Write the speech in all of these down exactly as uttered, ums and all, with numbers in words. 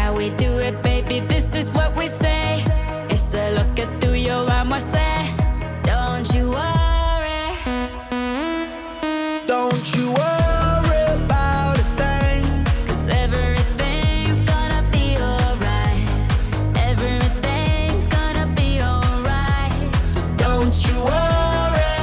how we do it, baby, this is what we say. It's a lo que tú y yo vamos a hacer. Don't you worry. Don't you worry about a thing. 'Cause everything's gonna be alright. Everything's gonna be alright. So don't you worry.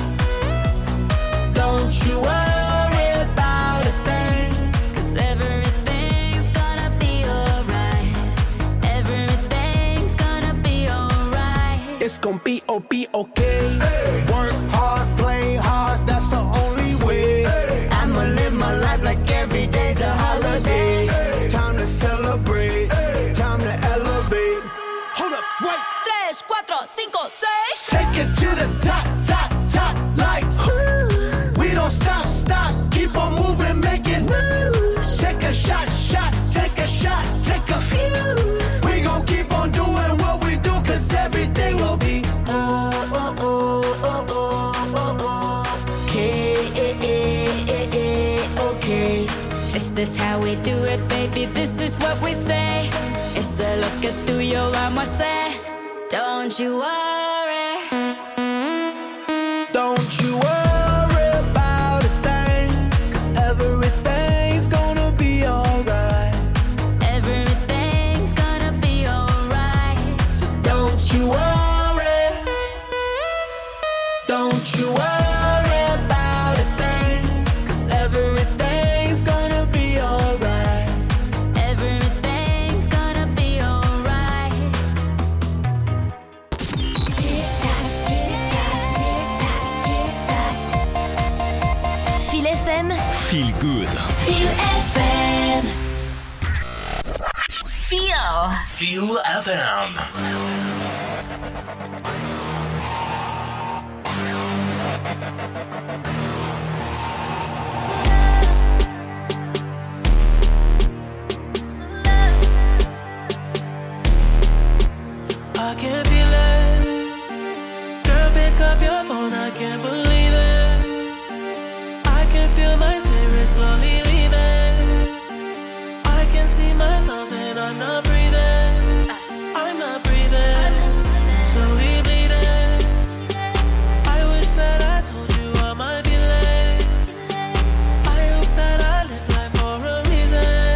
Don't you worry about a thing. 'Cause everything's gonna be alright. Everything's gonna be alright. It's gonna be O B okay. Hey. Work hard, play hard, that's the only way. Hey. I'ma live my life like every day's a holiday. Hey. Time to celebrate, hey. Time to elevate. Hold up, wait. Tres, cuatro, cinco, seis. Take it to the top, top, top, like ooh. We don't stop, stop, keep on moving, making moves. Take a shot, shot, take a shot, take a few. We gon' keep on doing what we do, 'cause everything will be oh, oh, oh, oh, oh, oh, oh. Okay, eh, eh, eh, eh, okay. This is how we do it, baby, this is what we say. Eso es lo que tú y yo vamos a hacer. Don't you worry. Don't you worry about a thing, 'cause everything's gonna be alright. Everything's gonna be alright. So don't you worry. Don't you worry about a thing, 'cause everything's gonna be alright. Everything's gonna be alright. Feel F M. Feel good. Feel F M. Feel. Feel F M. I can feel it. Girl, pick up your phone, I can't believe it. I can feel my spirit slowly leaving. I can see myself and I'm not breathing. I'm not breathing. Slowly bleeding. I wish that I told you all my feelings. I hope that I live life for a reason.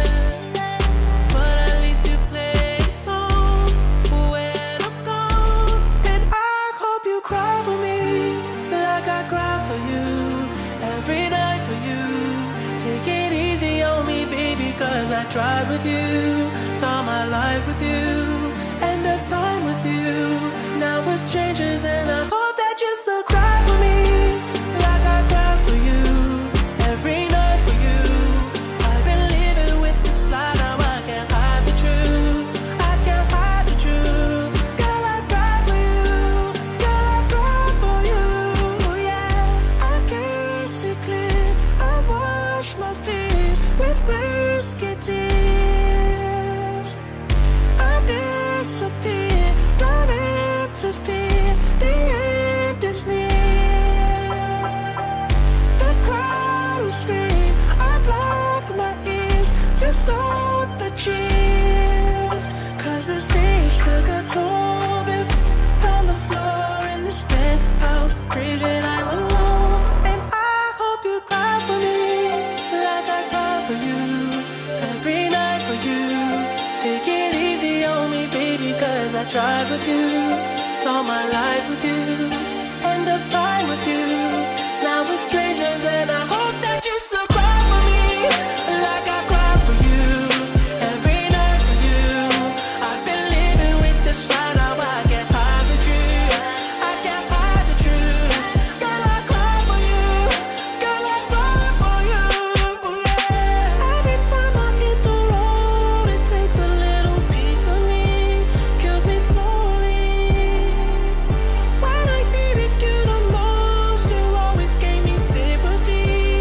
But at least you play a song when I'm gone. And I hope you cry for me like I cry for you. Every night for you. Take it easy on me, baby, 'cause I tried with you. Saw my life with you. End of time with you. Now we're strangers and I hope that you still cry for me like I cry for you. Every night for you. I've been living with this lie, now I can't hide the truth. I can't hide the truth. Girl, I cry for you. Girl, I cry for you. Yeah, I can see clear. I wash my fears with whiskey tears. I disappear, don't interfere. The end is near. The crowd will scream. I block my ears to stop the cheers. 'Cause the stage took a toll, babe. On the floor in this penthouse, crazy I'm alone. And I hope you cry for me like I cry for you. Every night for you. Take it easy on me, baby, 'cause I tried with you. Saw my life with you. End of time with you. Now we're strangers and I hope that you still cry for me like I cry for you. Every night for you. I've been living with this lie, now I can't hide the truth. I can't hide the truth. Girl, I cry for you. Girl, I cry for you. Yeah. Every time I hit the road, it takes a little piece of me. Kills me slowly. When I needed you the most, you always gave me sympathy.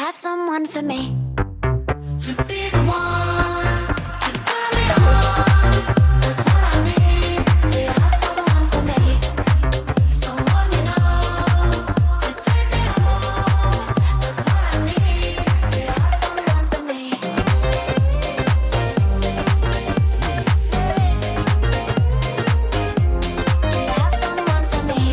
have someone for me? To be the one to turn me on. That's what I need. Do you have someone for me? Someone you know to take me home. That's what I need. Do you have someone for me? Do you have someone for me?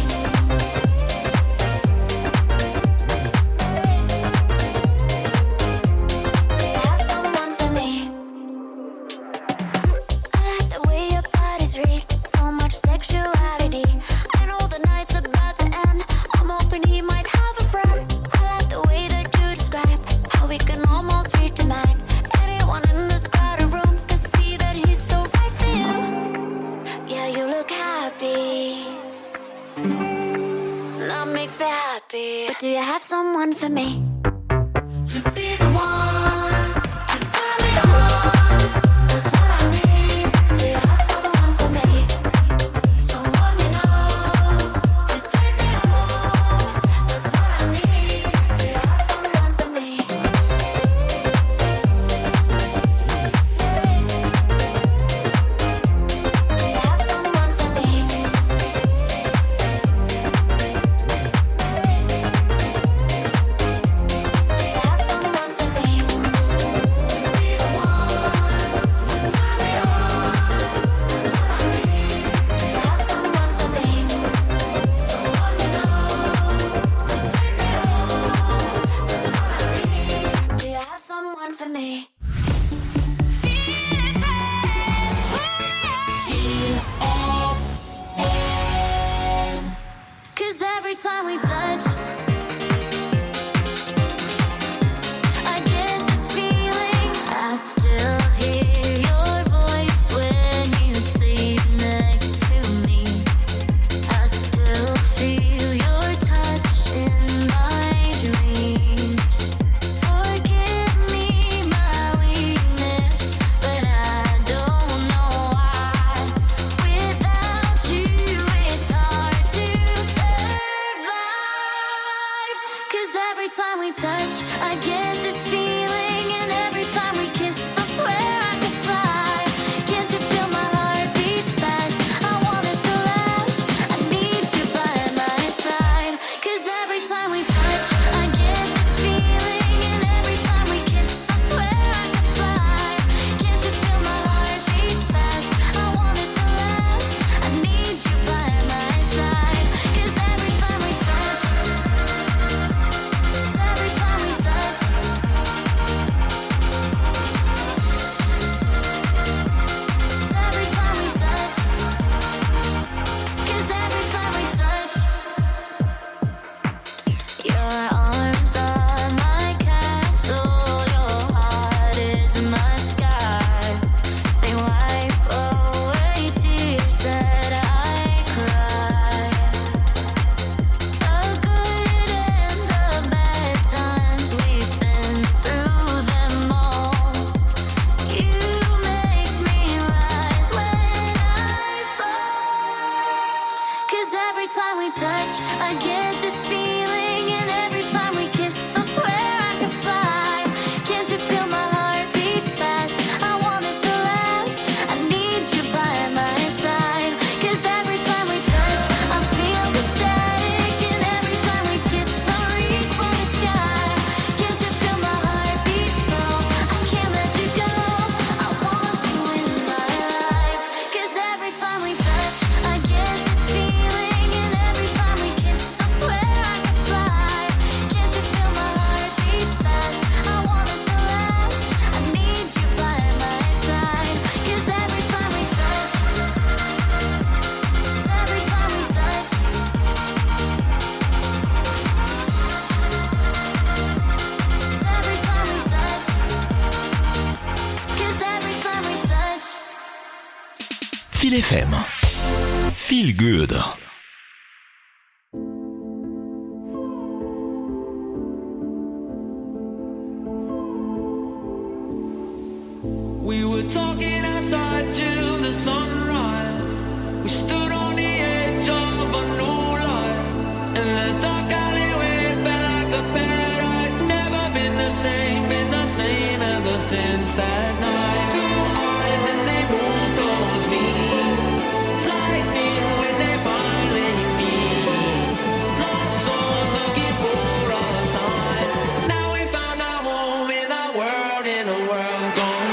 But do you have someone for me? To be the one to turn me on. That's what I need. Do you have someone for me? Someone you know to take me home. That's what I need. Do you have someone for me? Do you have someone for me? Feel F M. Feel good. We were talking outside till the sunrise. We stood on the edge of a new light. In the dark alleyway, felt like a paradise. Never been the since that night. Blue eyes and they move towards me. Lightning when they finally meet. Lost souls looking for a sign. Now we found our home in our world, in a world gone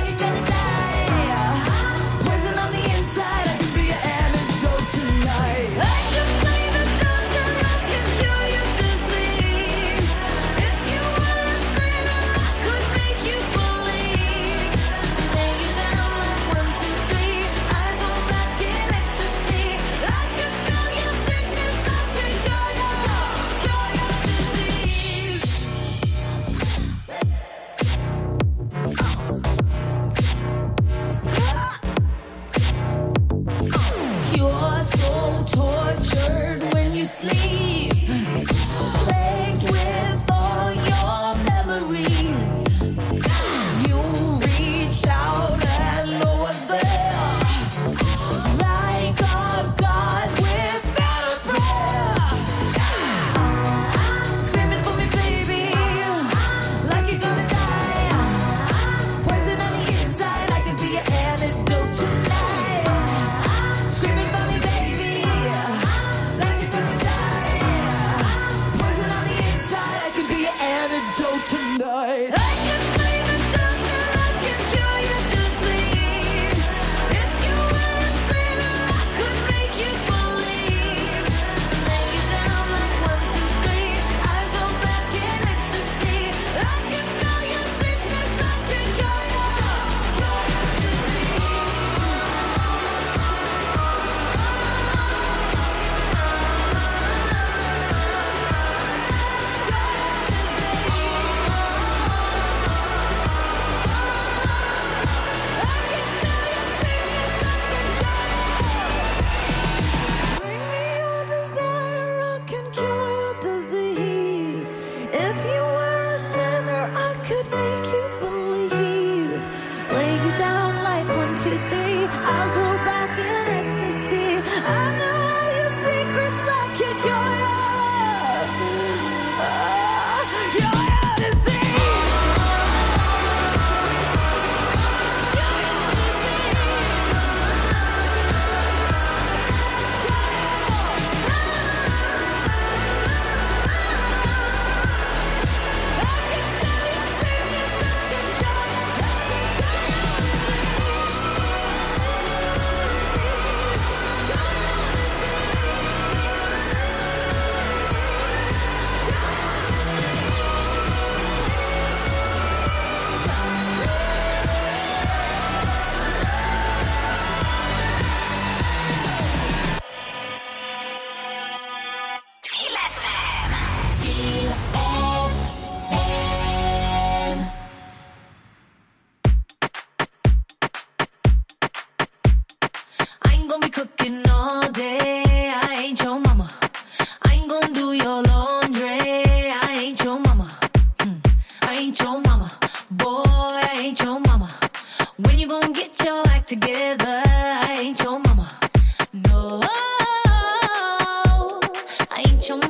Poison on the inside, I could be an antidote tonight.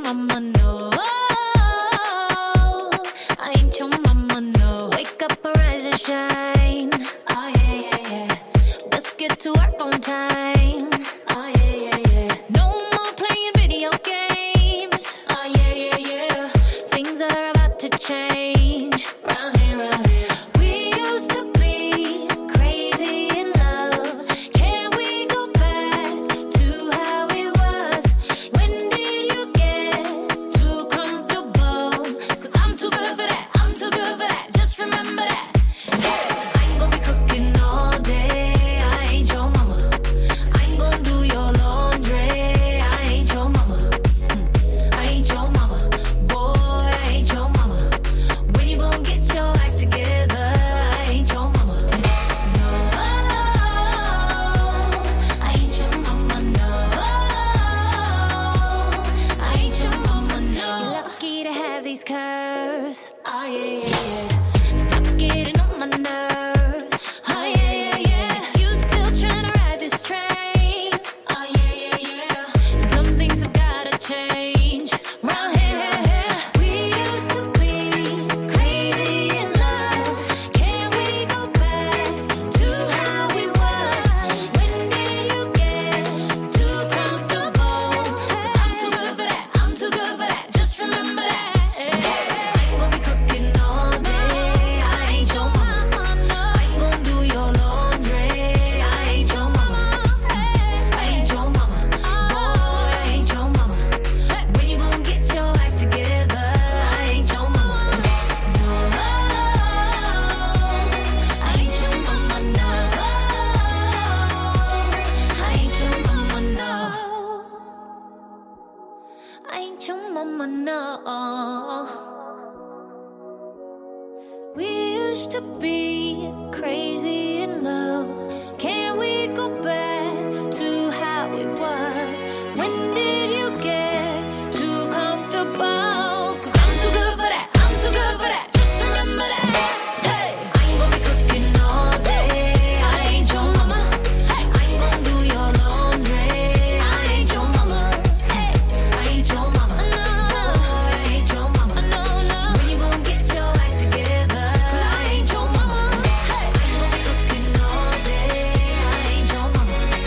mama, no. I ain't your mama, no. Wake up, arise and shine. Oh yeah, yeah, yeah. Let's get to work on time. Oh yeah, yeah, yeah. No more playing video games. Oh yeah, yeah, yeah. Things are about to change. Round here, round here. We used to be crazy in love. Can we go back to how it was? When did you get too comfortable? Cause I'm too good for that. I'm too good for that. Just remember that. Hey, I ain't gonna be cooking all day. I ain't your mama. I ain't gonna do your laundry. I ain't your mama. Mm, I ain't your mama. Boy, I ain't your mama. When you gonna get your act together? I ain't your mama. No, I ain't your mama. No, I ain't your mama. No. You're lucky to have these curves. Oh yeah, yeah, yeah. Stop getting on my nerves. Oh yeah, yeah, yeah. You still trying to ride this train? Oh yeah, yeah, yeah. And some things have gotta change. Round here, we used to be crazy in love. Can we go back to how it was? When did you get too comfortable? Cause I'm too good for that. I'm too good for that. Just remember that. I ain't gonna be cooking all day. I ain't your mama. I ain't gonna do your laundry. I ain't your mama. I ain't your mama. Boy, I ain't your mama. When you gonna get your act together? I ain't your mama. No, I ain't your mama. No, I ain't your mama. No, I ain't your mama. No. We used to be crazy in love. Can we go back to how it was? When did you get too comfortable? Cause I'm too good for that. I'm too good for that. Just remember that. Hey, I ain't gonna be cooking all day. I ain't your mama. Hey, I ain't gonna do your laundry. I ain't your mama. Hey, I ain't your mama. No, no, I ain't your mama. No, no. When you gonna get your act together? Cause I ain't your mama. Hey, I ain't gonna be cooking all day. I ain't your mama.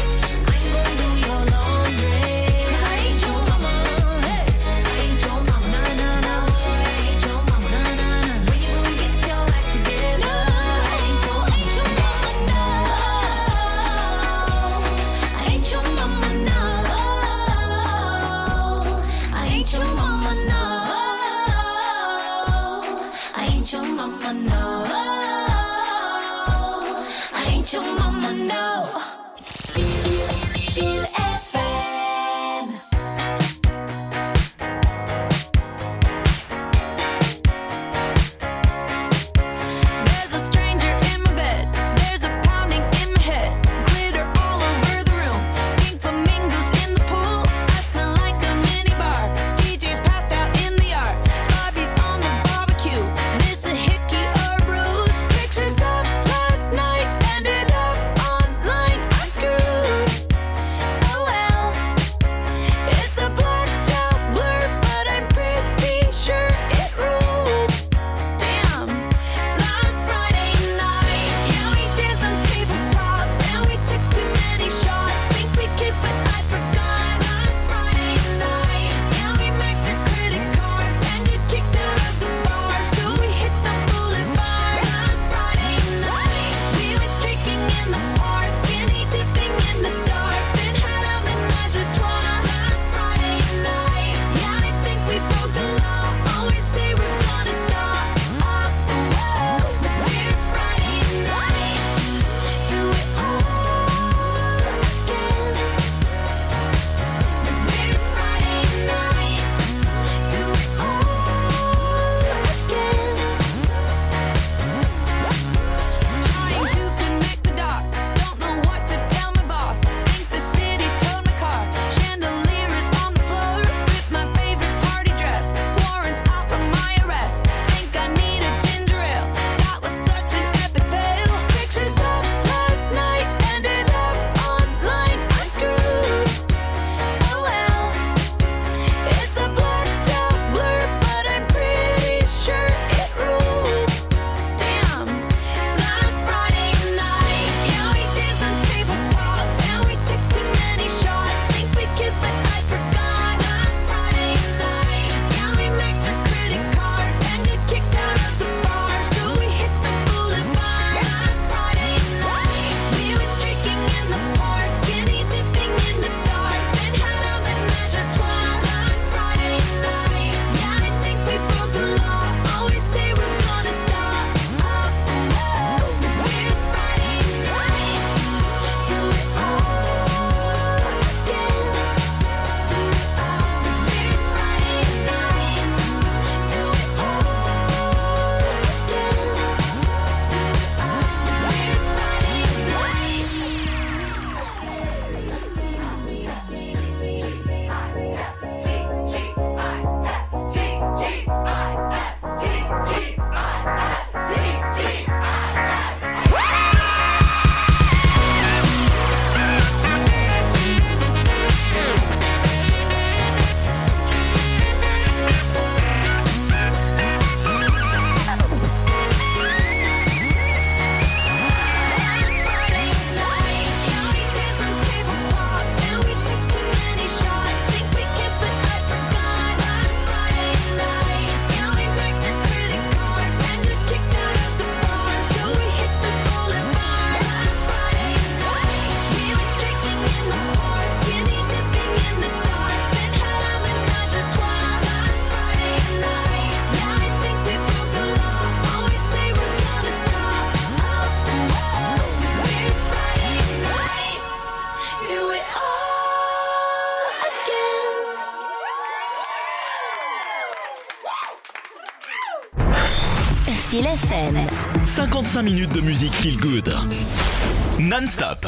Feel F M. cinquante-cinq minutes de musique feel good. Non-stop.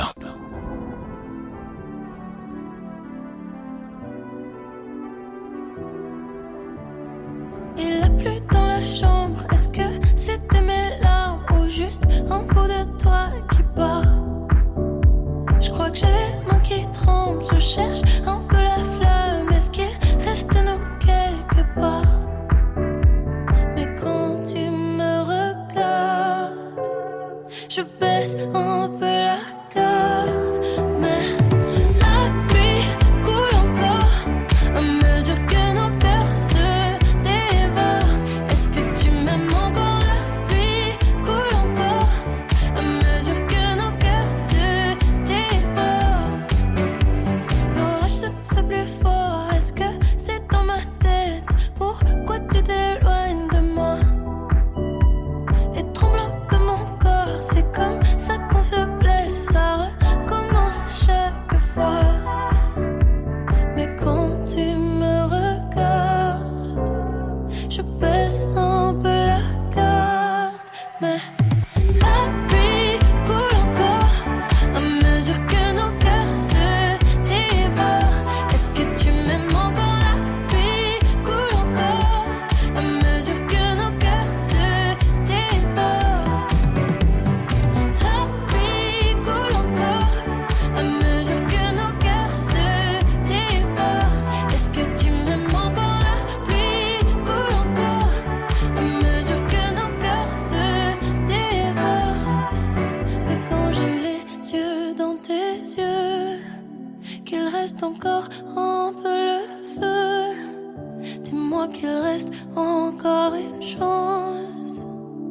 Il a plu dans la chambre. Est-ce que c'était mes larmes ou juste un bout de toi qui bat? Je crois que j'ai les mains qui tremblent. Je cherche un peu la flamme. Est-ce qu'il reste de nous quelque part? Mais quand tu me regardes, je baisse un peu la garde. Mais la pluie coule encore à mesure que nos cœurs se dévorent. Est-ce que tu m'aimes encore? La pluie coule encore à mesure que nos cœurs se dévorent. L'orage se fait plus fort. Est-ce que c'est dans ma tête? Pourquoi tu t'éloignes de moi? Et tremble un peu mon corps. C'est comme ça qu'on se blesse. Ça recommence chaque fois. Mais quand tu me regardes, je baisse un peu la garde. Mais la pluie coule encore à mesure que nos cœurs se dévorent. Est-ce que tu m'aimes encore? La pluie coule encore à mesure que nos cœurs se dévorent. La pluie coule encore à mesure que nos cœurs se dévorent. Est-ce que tu m'aimes encore? La pluie coule encore à mesure que nos cœurs se dévorent. Mais quand j'ai les yeux dans tes yeux, qu'il reste encore un peu le feu, dis-moi qu'il reste encore une chance.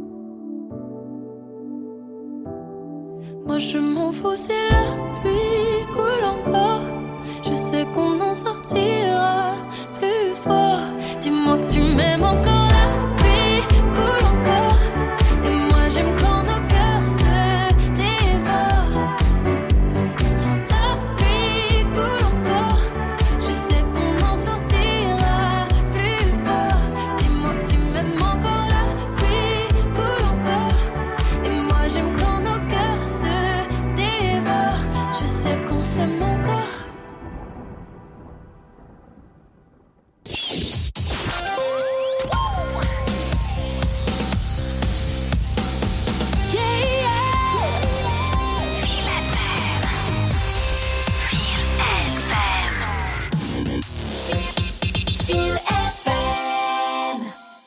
Moi je m'en fous si la pluie coule encore. Je sais qu'on en sortira plus fort. Dis-moi que tu m'aimes encore. La pluie coule encore. Et moi j'aime quand nos cœurs se dévorent. La pluie coule encore. Je sais qu'on en sortira plus fort. Dis-moi que tu m'aimes encore. La pluie coule encore. Et moi j'aime quand nos cœurs se dévorent. Je sais qu'on s'aime encore. Feel F M.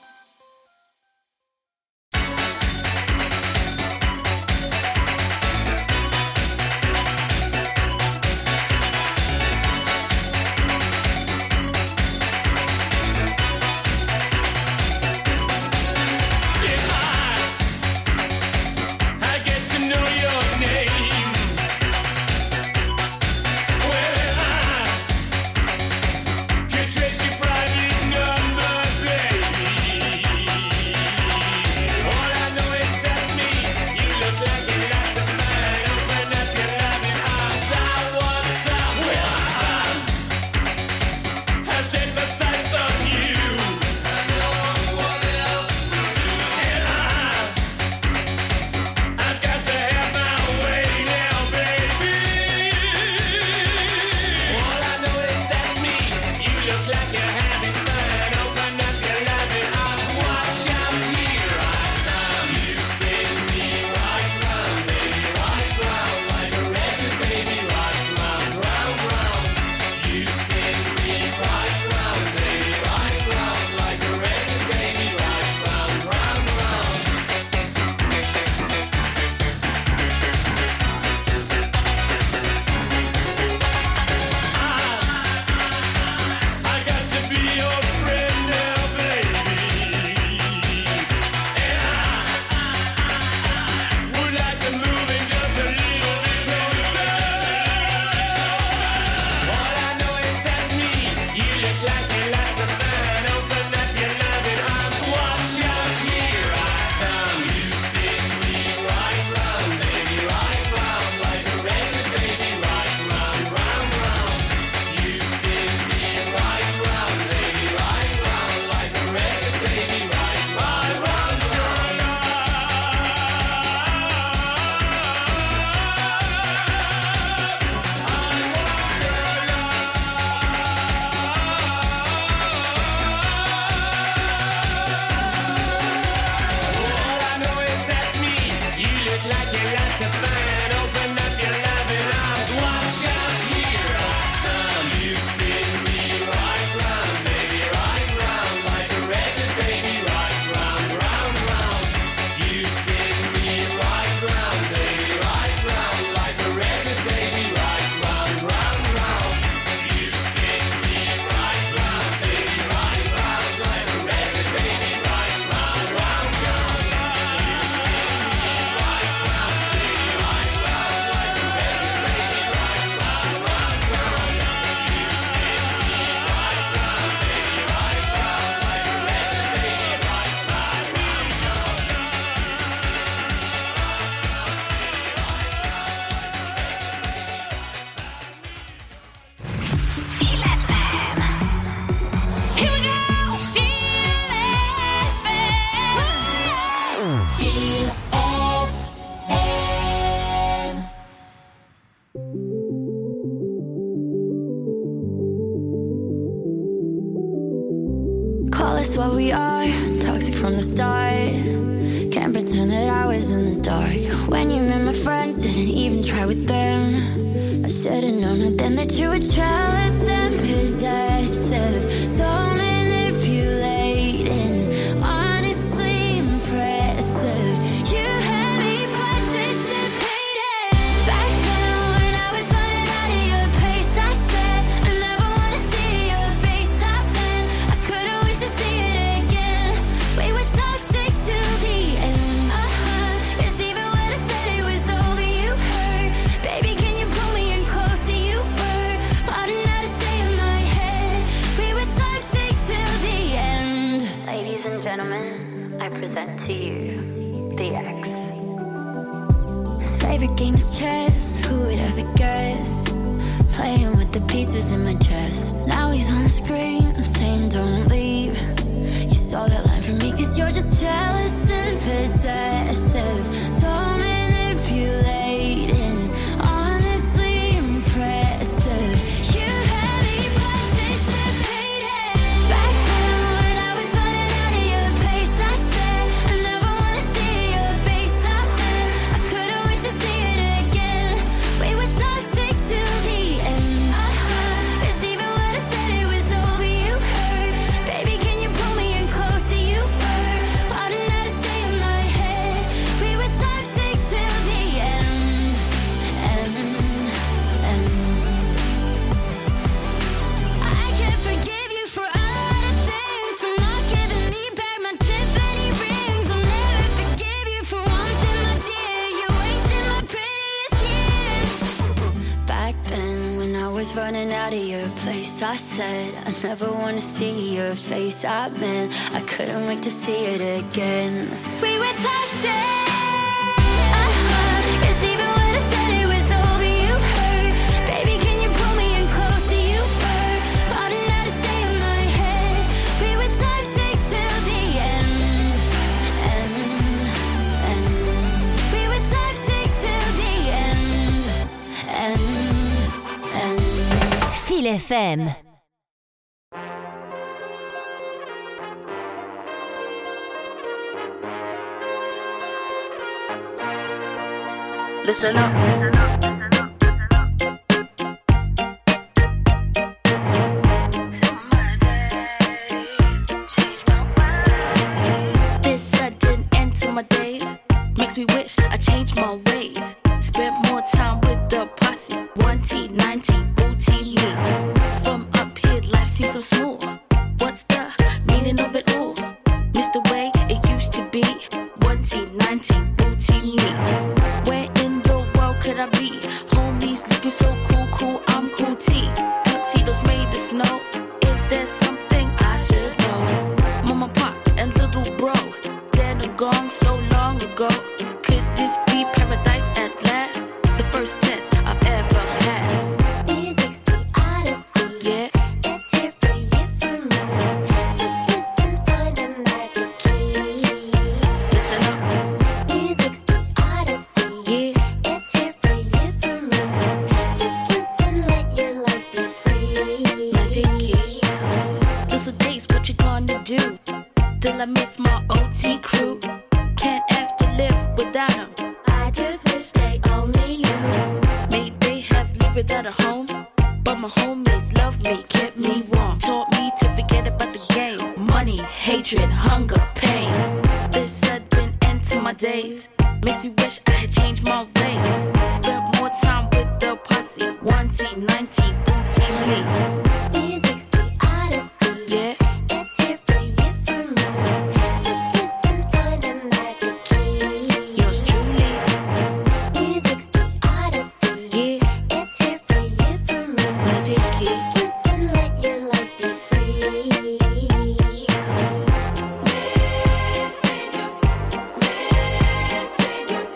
I get to know your name. Well, I can trace your private number, baby. All I know is that's me. You look like a lot of fun. Open up your loving arms. I want some. Well, I set my sights on you. I know what else to do. And I I've got to have my way now, baby. All I know is that's me. You look like you're having fun. Open up your loving arms. Watch out here. I come. You spin me right round, baby, right round like a record, baby, right round, round, round. You spin me right round, baby, right round like a record, baby, right round, round, round. I got to Call us what we are, toxic from the start. Can't pretend that I was in the dark. When you met my friends, didn't even try with them. I should've known it then that you were jealous and possessive. So manipulating, honestly impressive. You had me participating. Back then when I was running out of your place, I said I never wanna see your face. I've been, I couldn't wait to see it again. We were toxic till the end. Uh-huh. It's even when I said it was over, you hurt. Baby, can you pull me in closer? You were plotting how to stay in my head. We were toxic till the end. Ladies and gentlemen, I present to you the X. His favorite game is chess. Who would ever guess? Playing with the pieces in my chest. Now he's on the screen. I'm saying don't leave. You saw that line from me 'cause you're just jealous and possessive. So manipulating, honestly impressive. You had me participating. Back then when I was running out of your place, I said I never wanna see your face. I've been, I couldn't wait to see it again. We were toxic till the end. Uh-huh. It's even when I said it was over, you hurt. Baby, can you pull me in closer? You were plotting how to stay in my head. We were toxic till the end. End, end. I can't forgive you for a lot of things, for not giving me back my Tiffany rings. I'll never forgive you for one thing, my dear. You wasted my prettiest years. Back then when I was running out of your place, I said I never wanna see your face. I've been, I couldn't wait to see it again. We were toxic. Uh-huh. It's even when I said it was over, you hurt. Baby, can you pull me in closer? You were plotting how to stay in my head. We were toxic till the end. End, end. We were toxic till the end. End, end. Feel F M. Listen up. This sudden end to my days makes me wish I changed my ways. Spent more time with the posse. one T, nine T, booty me. From up here, life seems so smooth. What's the meaning of it all? Miss the way it used to be. one T, nine T, booty me. Where in the world could I be? Homies looking so cool, cool, I'm cool T. Tuxedos made of snow. Is there something I should know? Mama, pop, and little bro, dead and gone so long ago. Could this be paradise at last? The first test I've ever passed. Music's the odyssey. Yeah, It's here for you, for me. Just listen for the magic key. listen up. Music's the odyssey. Yeah, It's here for you, for me. Just listen, let your life be free. magic key. Those are days, what you gonna do? Till I miss my O T crew. Can't have to live without them. I just wish they only knew. May they have lived without a home, but my homies loved me, kept me warm, taught me to forget about the game. Money, hatred, hunger, pain. This sudden end to my days makes me wish I had changed my ways. Spent more time with the posse. one T, nine T, booty me. Music's the odyssey. Yeah, It's here for you, for me. Just listen for the magic key. yours truly. Music's the odyssey. Yeah, It's here for you, for me. magic key. Just listen, let your life be free. Missing you, missing you.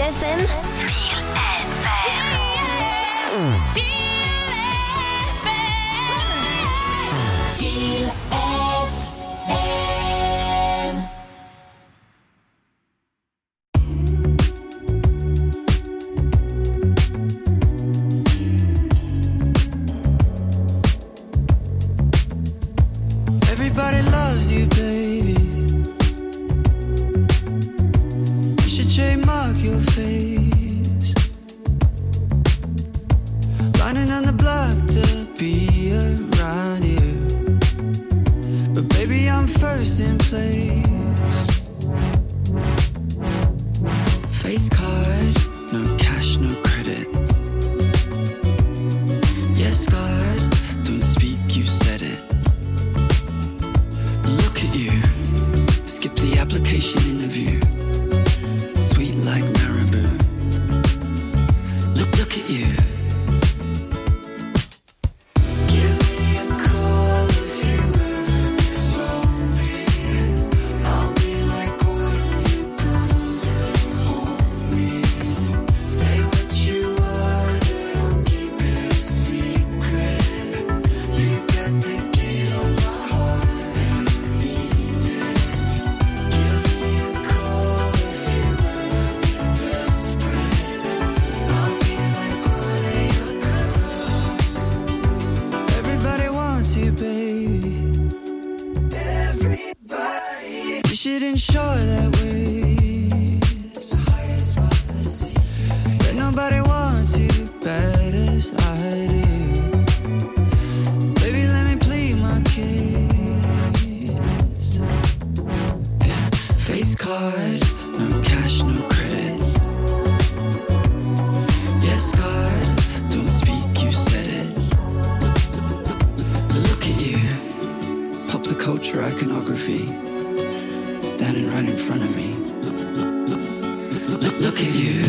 F M. Feel F M. Feel F M. Feel F M. Everybody loves you, baby. You should trademark your face. Lining on the block to be around you. But baby, I'm first in place. Face card, no cash, no credit. Yes, God, don't speak, you said it. Look at you, skip the application interview. Sweet like marabou. Look, look at you. Give me a call if you ever get lonely. I'll be like one of your girls or your homies. Say what you want, I'll keep it a secret. You got the key on my heart and I need it. Give me a call if you ever get desperate. I'll be like one of your girls. Everybody wants you, baby. Everybody. You should ensure that ways. But nobody wants you bad as I do. Baby, let me plead my case. Yeah. Face card, no cash, no credit. Yes, God, don't speak, you said it. Look at you, pop the culture iconography, standing right in front of me. Look, look at you.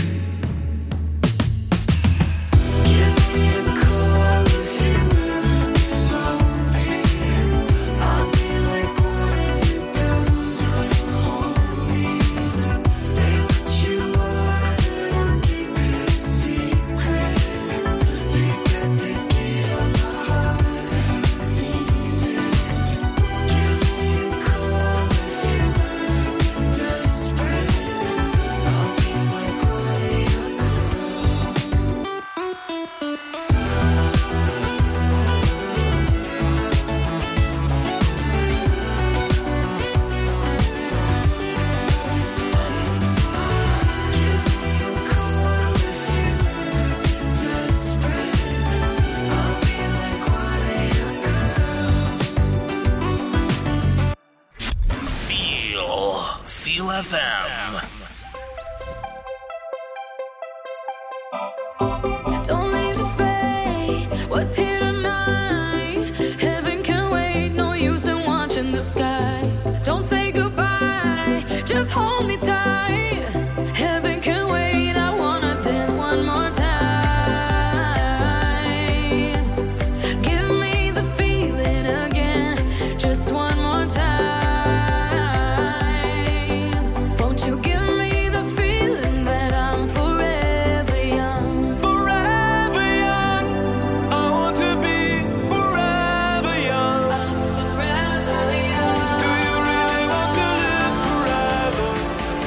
Give me a call if you ever get lonely. I'll be like one of your girls or your homies. Say what you want, I'll keep it a secret. You got the key on my heart and I need it. Give me a call if you ever get desperate. I'll be like one of your girls. Give me a call if you ever get desperate. I'll be like one of your girls. Feel. Feel F M. Don't leave the fate. What's here tonight? Heaven can wait. No use in watching the sky. Don't say goodbye. Just hold me tight. Heaven can wait. I wanna dance one more time. Give me the feeling again. Just one more time. Won't you give me the feeling that I'm forever young? Forever young. I want to be forever young. I'm forever young. Do you really want to live forever?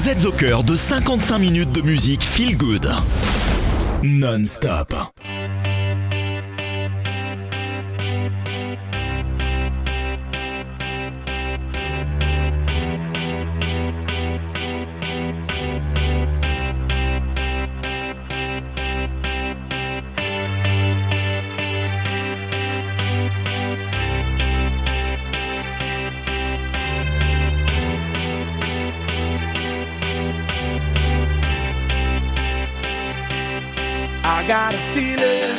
Vous êtes au cœur de cinquante-cinq minutes de musique feel good. Non-stop. I got a feeling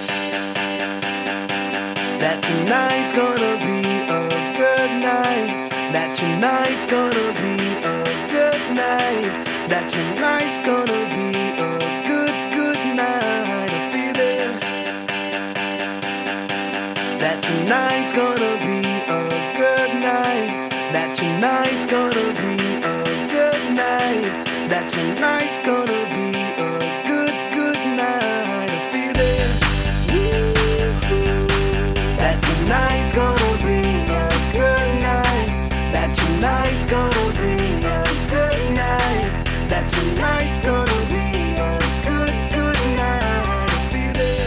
that tonight's gonna be a good night. That tonight's gonna be a good night. That tonight's gonna be a good, good night. A feeling that tonight's gonna be a good night. That tonight's gonna be a good night. That tonight's gonna be a good, good night. A feeling that tonight's gonna be a good night. That tonight's gonna be a good night. That tonight's gonna be a good, good night. A feeling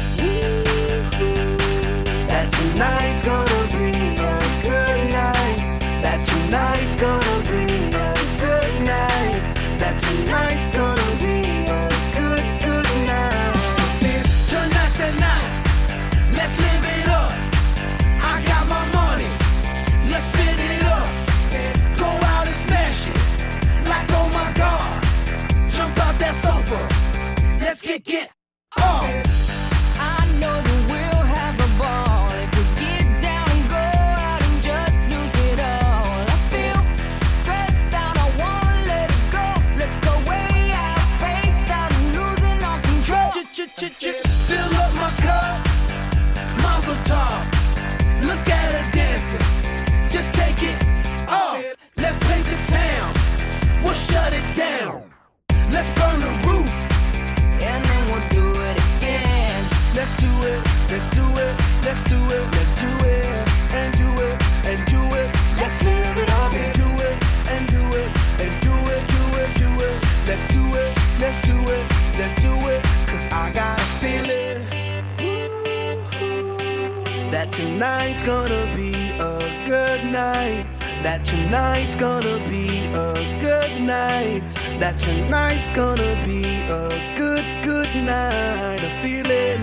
that tonight's gonna be a good night. That tonight's gonna be a good night. That tonight's gonna be a good, good night. Tonight's the night. Let's live it up. I got my money. Let's spin it up. Go out and smash it. Like oh my God. Jump out that sofa. Let's get get off. I know that we'll have a ball if we get down and go out and just lose it all. I feel stressed out, I wanna let it go. Let's go way out, spaced out and losing all control. Fill up my cup. Mazel tov. Look at her dancing. Just take it off. Let's paint the town. We'll shut it down. Let's burn the roof. And then we'll do it again. Let's do it, let's do it, let's do it, let's do it, and do it, and do it. Let's live it up and do it, and do it, and do it, do it, do it. Let's do it, let's do it, let's do it. Cause I got a feeling that tonight's gonna be a good night. That tonight's gonna be a good night. That tonight's gonna be a good, good night. A feeling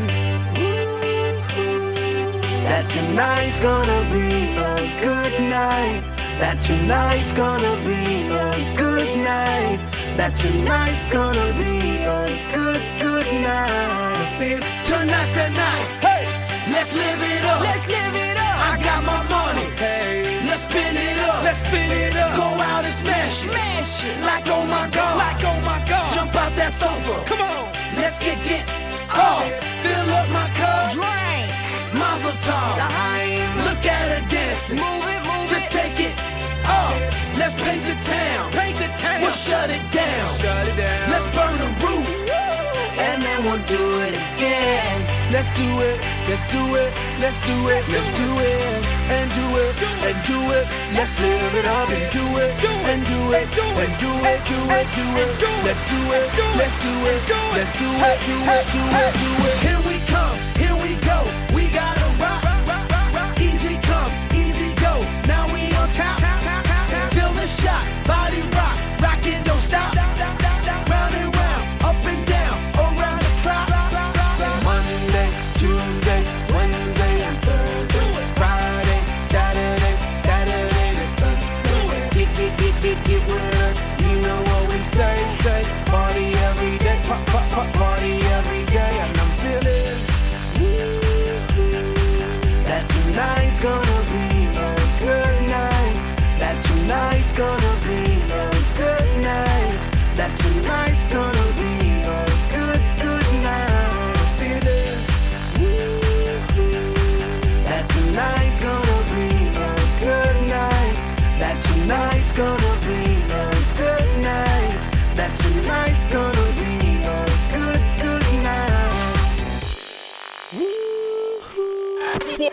that tonight's gonna be a good night. That tonight's gonna be a good night. That tonight's gonna be a good, good night. I feel tonight's the night. Hey, let's live it up. Let's live it up. I got my money. Hey, let's spin it up. Let's spin it up. Go out and smash it. Smash it. Like oh my God. Like oh my God. Jump out that sofa. Come on. Let's get get off. Fill up my cup. Drink. Mazel tov. Look at her dancing. Move it, move Just it. take it off. Let's paint the town. Paint the town. We'll shut it down. Shut it down. Let's burn the roof. And then we'll do it again. Let's do it, let's do it, let's do it, let's do it, and do it, and do it. Let's live it up and do it, and do it, and do it, do it, do it. Let's do it, let's do it, let's do it, do it, do it, do it. Here we come, here we go. We gotta rock, rock, rock, rock. Easy come, easy go. Now we on top, feel the shot, body rock, rock it, don't stop. Round and round, up and down, around the clock. Monday, Tuesday, Wednesday, and Thursday, Friday, Saturday, Saturday to Sunday. Get, get, get, get, get with us. You know what we say, say. Party every day, pop, pop, pop, party every day. And I'm feeling that tonight's gonna be a good night. That tonight's gonna be a good night. That tonight's gonna be a good, good night. Feeling that tonight's gonna be a good night. That tonight's gonna be a good night. That tonight's gonna be a good, good night.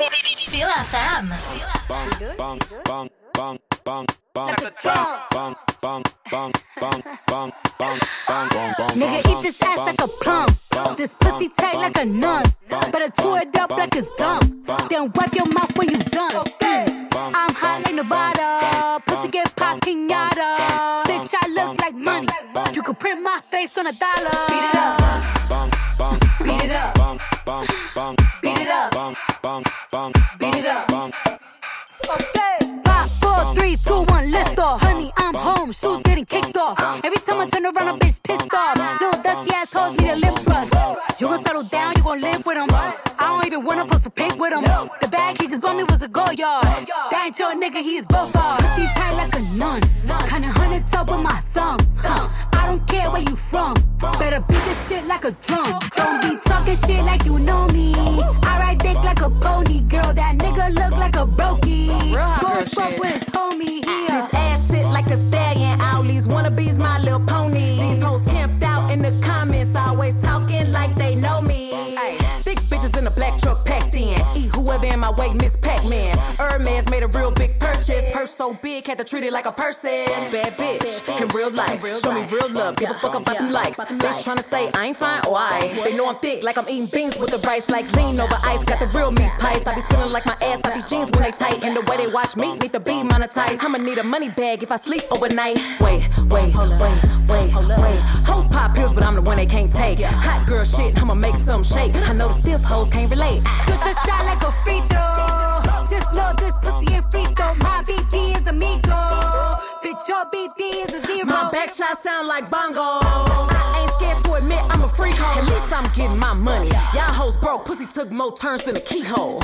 Feel F M. Bang, bang, bang, bang, bang, bang, bang, Nigga, eat this ass like a plum. This pussy tight like a nun. Better chew it up like it's gum. Then wipe your mouth when you done. I'm hot like Nevada. Pussy get pop pinata. Bitch, I look like money. You could print my face on a dollar. Beat it up. Beat it up. Beat it up. Beat it up. Okay. Five, four, three, two, one, lift off. Honey, I'm home. Shoes getting kicked off. Every time I turn around, a bitch pissed off. Little dusty assholes need a lip brush. You gon' settle down, you gon' live with them. I don't even wanna post a pic with him. The bag he just bought me was a go yard. That ain't your nigga, he is both ours. Pussy tight like a nun. Kinda hundred top with my thumb. Huh. I don't care where you from. Better beat this shit like a drum. Don't be talking shit like you know me. I ride dick like a pony. Girl, that nigga look like a brokey. Go fuck with his homie here. This ass sit like a stallion. All these wannabes, my little pony. These hoes camped out in the comments, always talking like they know me. Ay, thick bitches in a black truck packed in. Eat whoever in my way, Miss Pac-Man. Hermes made a real big purchase. Purse so big, had to treat it like a person. Bad bitch, in real life, show me real love. Give a fuck about them likes. Bitch tryna say I ain't fine, why? They know I'm thick, like I'm eating beans with the rice. Like lean over ice, got the real meat pies. I be spilling like my ass out these jeans when they tight. And the way they watch me, need to be monetized. I'ma need a money bag if I sleep overnight. Wait, wait, wait, wait, wait. Hoes pop pills, but I'm the one they can't take. Hot girl shit, I'ma make some shake. I know the stiff hoes can't relate. Shoot your shot like a free throw. Just know this pussy ain't free throw. My B D is amigo. Bitch, your B D is a zero. My back shot sound like bongos. I ain't scared to admit I'm a freak hoe. At least I'm getting my money. Y'all hoes broke, pussy took more turns than a keyhole.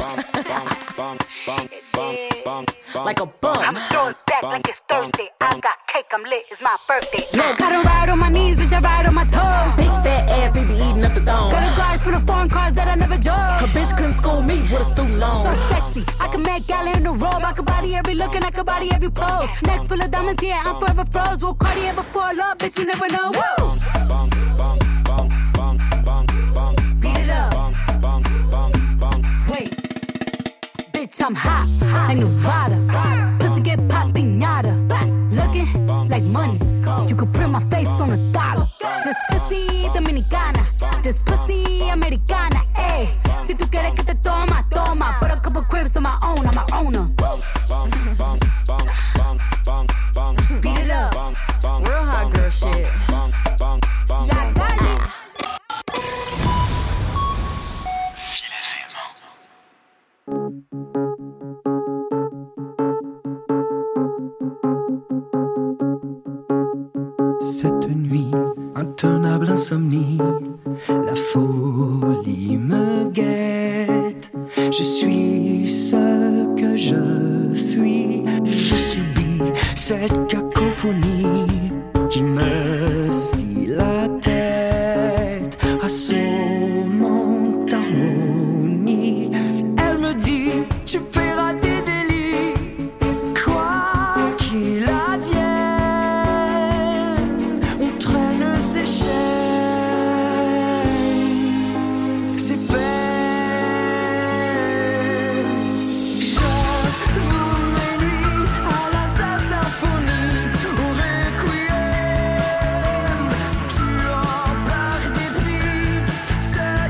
Like a bum. I'm throwing back like it's Thursday. I got cake, I'm lit, it's my birthday. Look, I don't ride on my knees, bitch, I ride on my toes. Big fat ass, they be eating up the dome. Got a garage full of foreign cars that I never drove. Her bitch couldn't school me with a student loan. So sexy, I can make gala in the robe. I can body every look and I can body every pose. Neck full of diamonds, yeah, I'm forever froze. Will Cardi ever fall up, bitch, you never know. Woo! Beat it up. Wait. Bitch, I'm hot, like Nevada. Pussy get pop pinata. Looking like money. You could print my face on a dollar. This pussy dominicana. This pussy americana. Ayy, si tú quieres que te toma, toma. Put a couple cribs on my own, I'm a owner. Beat it up. Real hot girl shit. Yeah, got it. Cette nuit, intenable insomnie, la folie me guette. Je suis ce que je fuis, je subis cette cacophonie qui me scie la tête, assommant harmonie. Elle me dit, tu paieras tes délits, quoi qu'il advienne. On traîne ses chaînes, ses peines. J'avoue mes nuits à la sa symphonie, au requiem, tu embarques des plis, c'est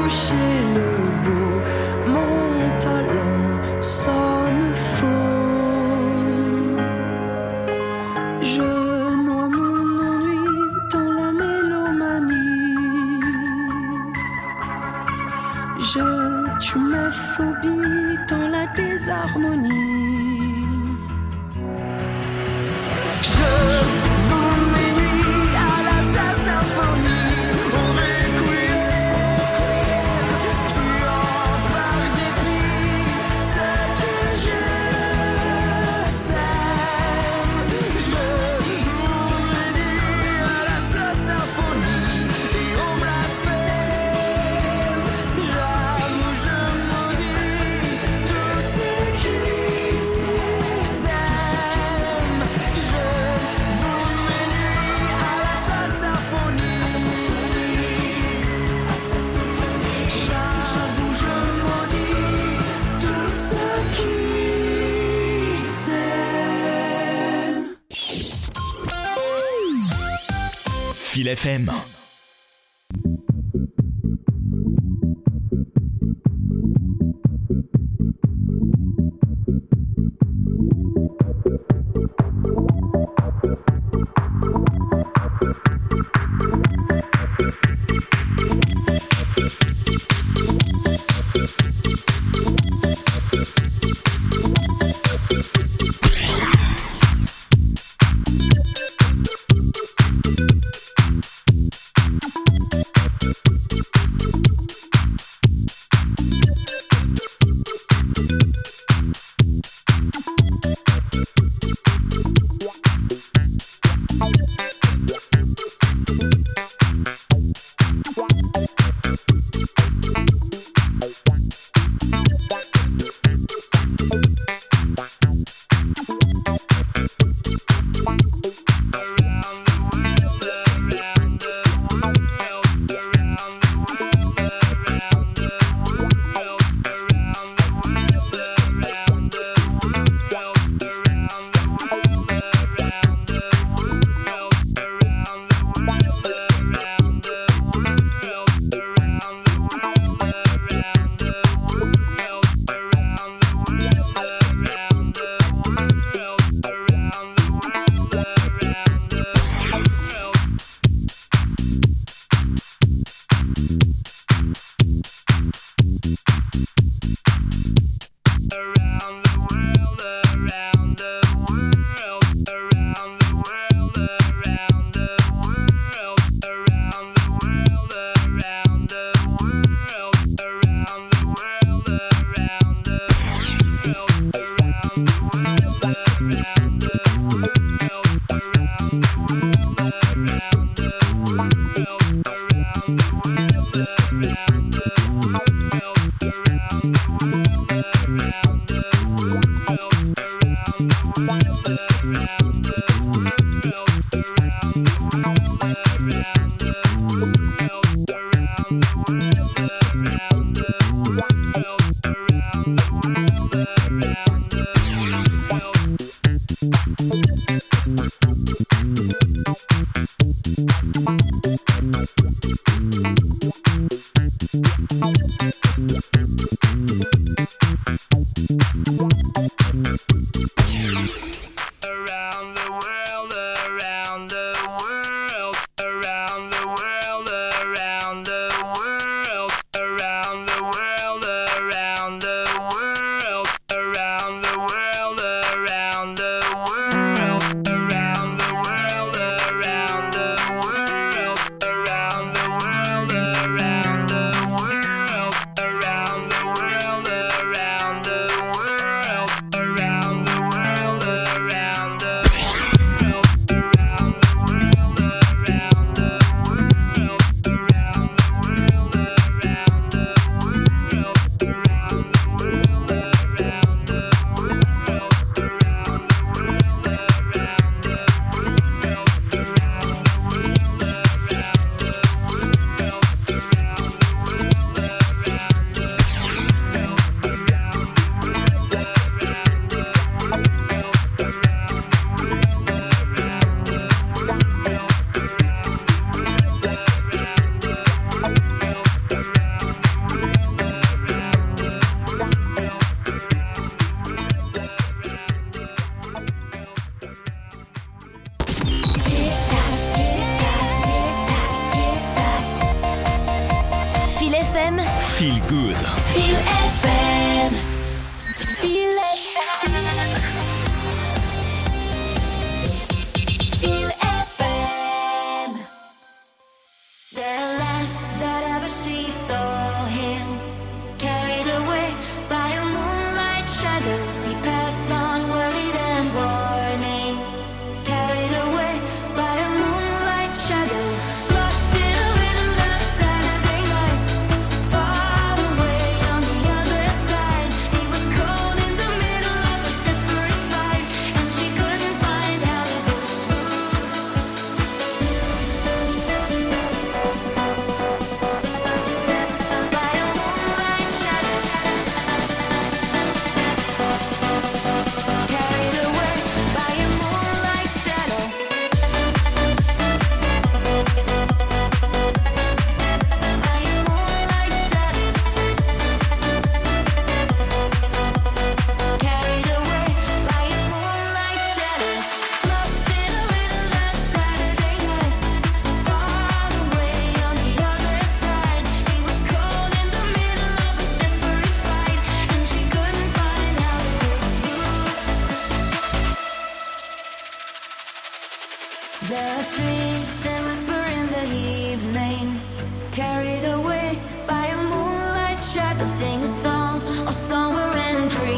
toucher le beau, mon talent sonne faux. Je noie mon ennui dans la mélomanie. Je tue mes phobies dans la désharmonie. Je vends mes nuits à la sa symphonie. Au requiem, tuant par dépit ce que je sème. Je vends mes nuits à la sa symphonie et au blasphème. J'avoue, je maudis tout ce qui s'aime. Je vends mes nuits à la sa symphonie. J'avoue, je maudis tout ce qui s'aime. Fil F M. the tree.